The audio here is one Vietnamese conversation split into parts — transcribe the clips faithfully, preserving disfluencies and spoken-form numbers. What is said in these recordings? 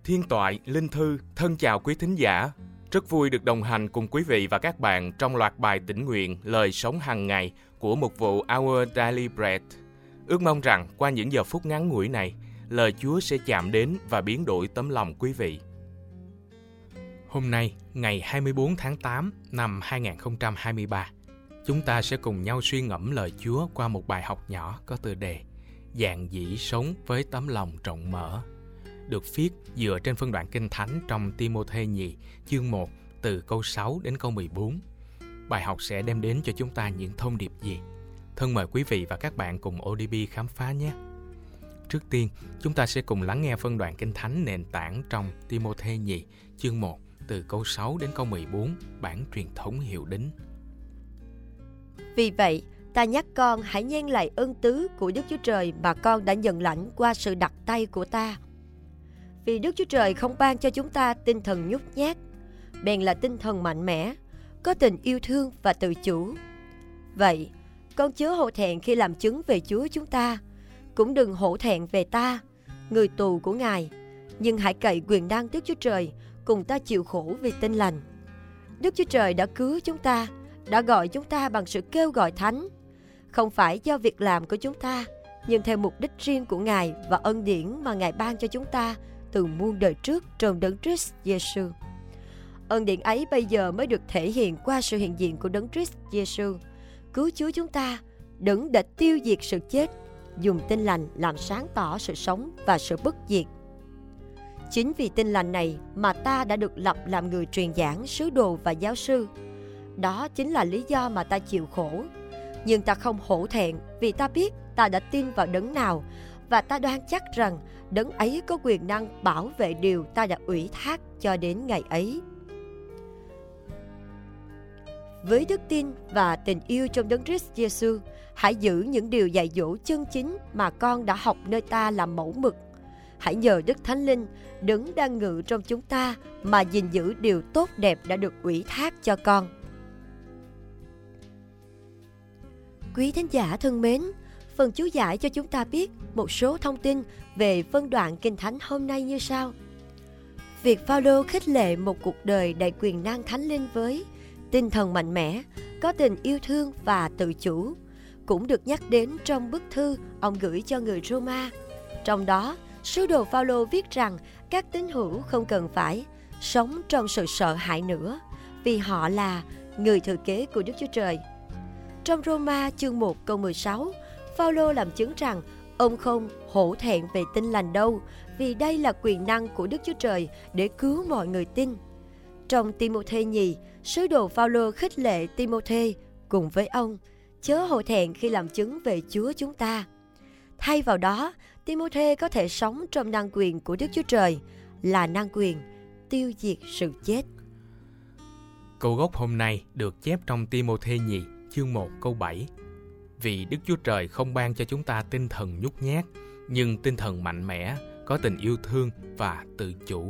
Thiên Toại, Linh Thư, thân chào quý thính giả. Rất vui được đồng hành cùng quý vị và các bạn trong loạt bài tĩnh nguyện Lời Sống Hàng Ngày của mục vụ Our Daily Bread. Ước mong rằng qua những giờ phút ngắn ngủi này, lời Chúa sẽ chạm đến và biến đổi tấm lòng quý vị. Hôm nay, ngày hai mươi bốn tháng tám năm hai nghìn không trăm hai mươi ba, chúng ta sẽ cùng nhau suy ngẫm lời Chúa qua một bài học nhỏ có tựa đề Dạn dĩ sống với tấm lòng rộng mở, được viết dựa trên phân đoạn Kinh Thánh trong Ti-mô-thê nhì chương một từ câu sáu đến câu mười bốn. Bài học sẽ đem đến cho chúng ta những thông điệp gì? Thân mời quý vị và các bạn cùng ô đê bê khám phá nhé. Trước tiên, chúng ta sẽ cùng lắng nghe phân đoạn Kinh Thánh nền tảng trong Ti-mô-thê nhì chương một từ câu sáu đến câu mười bốn, bản truyền thống Hiệu Đính. Vì vậy, ta nhắc con hãy nhen lại ơn tứ của Đức Chúa Trời mà con đã nhận lãnh qua sự đặt tay của ta. Vì Đức Chúa Trời không ban cho chúng ta tinh thần nhút nhát, bèn là tinh thần mạnh mẽ, có tình yêu thương và tự chủ. Vậy, con chớ hổ thẹn khi làm chứng về Chúa chúng ta, cũng đừng hổ thẹn về ta, người tù của Ngài, nhưng hãy cậy quyền năng Đức Chúa Trời cùng ta chịu khổ vì tin lành. Đức Chúa Trời đã cứu chúng ta, đã gọi chúng ta bằng sự kêu gọi thánh, không phải do việc làm của chúng ta, nhưng theo mục đích riêng của Ngài và ân điển mà Ngài ban cho chúng ta từ muôn đời trước trong Đấng Christ Giêsu. Ân điển ấy bây giờ mới được thể hiện qua sự hiện diện của Đấng Christ Giêsu, cứu Chúa chúng ta, Đấng đã tiêu diệt sự chết, dùng tin lành làm sáng tỏ sự sống và sự bất diệt. Chính vì tin lành này mà ta đã được lập làm người truyền giảng, sứ đồ và giáo sư. Đó chính là lý do mà ta chịu khổ. Nhưng ta không hổ thẹn vì ta biết ta đã tin vào Đấng nào, và ta đoan chắc rằng Đấng ấy có quyền năng bảo vệ điều ta đã ủy thác cho đến ngày ấy. Với đức tin và tình yêu trong Đấng Christ Giêsu, hãy giữ những điều dạy dỗ chân chính mà con đã học nơi ta làm mẫu mực. Hãy nhờ Đức Thánh Linh, Đấng đang ngự trong chúng ta, mà gìn giữ điều tốt đẹp đã được ủy thác cho con. Quý thính giả thân mến, phần chú giải cho chúng ta biết một số thông tin về phân đoạn Kinh Thánh hôm nay như sau. Việc Phao-lô khích lệ một cuộc đời đầy quyền năng Thánh Linh với tinh thần mạnh mẽ, có tình yêu thương và tự chủ, cũng được nhắc đến trong bức thư ông gửi cho người Roma. Trong đó, sứ đồ Phao-lô viết rằng các tín hữu không cần phải sống trong sự sợ hãi nữa, vì họ là người thừa kế của Đức Chúa Trời. Trong Roma chương một câu mười sáu, Phao-lô làm chứng rằng ông không hổ thẹn về tin lành đâu, vì đây là quyền năng của Đức Chúa Trời để cứu mọi người tin. Trong Ti-mô-thê nhì, sứ đồ Phao-lô khích lệ Ti-mô-thê cùng với ông chớ hổ thẹn khi làm chứng về Chúa chúng ta. Thay vào đó, Ti-mô-thê có thể sống trong năng quyền của Đức Chúa Trời, là năng quyền tiêu diệt sự chết. Câu gốc hôm nay được chép trong Ti-mô-thê nhì chương một câu bảy. Vì Đức Chúa Trời không ban cho chúng ta tinh thần nhút nhát, nhưng tinh thần mạnh mẽ, có tình yêu thương và tự chủ.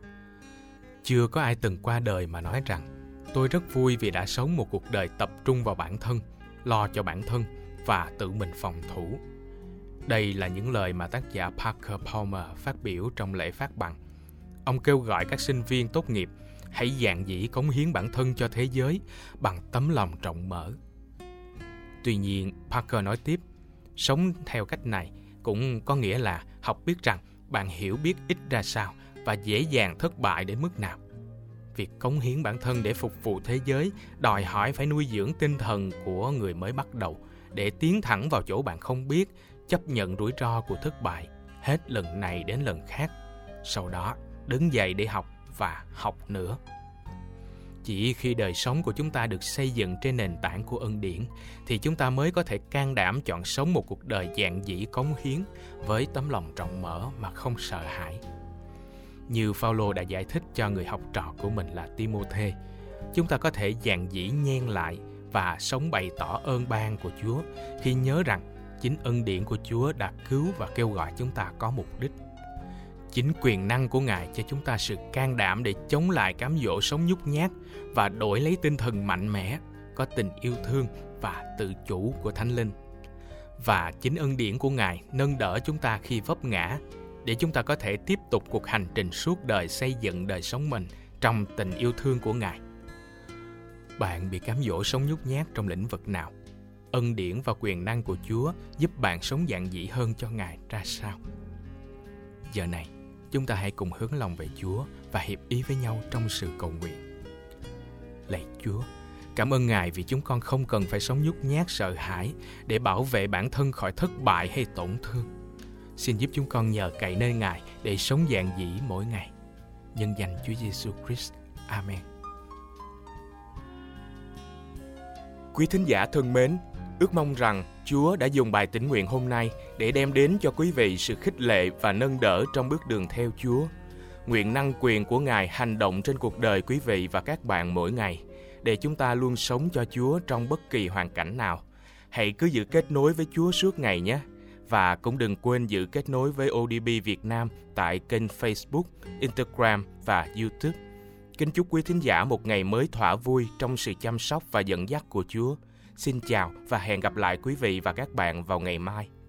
Chưa có ai từng qua đời mà nói rằng tôi rất vui vì đã sống một cuộc đời tập trung vào bản thân, lo cho bản thân và tự mình phòng thủ. Đây là những lời mà tác giả Parker Palmer phát biểu trong lễ phát bằng. Ông kêu gọi các sinh viên tốt nghiệp hãy dạn dĩ cống hiến bản thân cho thế giới bằng tấm lòng rộng mở. Tuy nhiên, Parker nói tiếp, sống theo cách này cũng có nghĩa là học biết rằng bạn hiểu biết ít ra sao và dễ dàng thất bại đến mức nào. Việc cống hiến bản thân để phục vụ thế giới đòi hỏi phải nuôi dưỡng tinh thần của người mới bắt đầu để tiến thẳng vào chỗ bạn không biết, chấp nhận rủi ro của thất bại hết lần này đến lần khác. Sau đó, đứng dậy để học và học nữa. Chỉ khi đời sống của chúng ta được xây dựng trên nền tảng của ân điển thì chúng ta mới có thể can đảm chọn sống một cuộc đời dạn dĩ cống hiến với tấm lòng rộng mở mà không sợ hãi. Như Phao-lô đã giải thích cho người học trò của mình là Ti-mô-thê, chúng ta có thể dạn dĩ nhen lại và sống bày tỏ ơn ban của Chúa khi nhớ rằng chính ân điển của Chúa đã cứu và kêu gọi chúng ta có mục đích. Chính quyền năng của Ngài cho chúng ta sự can đảm để chống lại cám dỗ sống nhút nhát và đổi lấy tinh thần mạnh mẽ, có tình yêu thương và tự chủ của Thánh Linh. Và chính ân điển của Ngài nâng đỡ chúng ta khi vấp ngã, để chúng ta có thể tiếp tục cuộc hành trình suốt đời xây dựng đời sống mình trong tình yêu thương của Ngài. Bạn bị cám dỗ sống nhút nhát trong lĩnh vực nào? Ân điển và quyền năng của Chúa giúp bạn sống dạn dĩ hơn cho Ngài ra sao? Giờ này, chúng ta hãy cùng hướng lòng về Chúa và hiệp ý với nhau trong sự cầu nguyện. Lạy Chúa, cảm ơn Ngài vì chúng con không cần phải sống nhút nhát sợ hãi để bảo vệ bản thân khỏi thất bại hay tổn thương. Xin giúp chúng con nhờ cậy nơi Ngài để sống dạn dĩ mỗi ngày. Nhân danh Chúa Giêsu Christ. Amen. Quý thính giả thân mến, ước mong rằng Chúa đã dùng bài tĩnh nguyện hôm nay để đem đến cho quý vị sự khích lệ và nâng đỡ trong bước đường theo Chúa. Nguyện năng quyền của Ngài hành động trên cuộc đời quý vị và các bạn mỗi ngày, để chúng ta luôn sống cho Chúa trong bất kỳ hoàn cảnh nào. Hãy cứ giữ kết nối với Chúa suốt ngày nhé. Và cũng đừng quên giữ kết nối với ô đê bê Việt Nam tại kênh Facebook, Instagram và YouTube. Kính chúc quý thính giả một ngày mới thỏa vui trong sự chăm sóc và dẫn dắt của Chúa. Xin chào và hẹn gặp lại quý vị và các bạn vào ngày mai.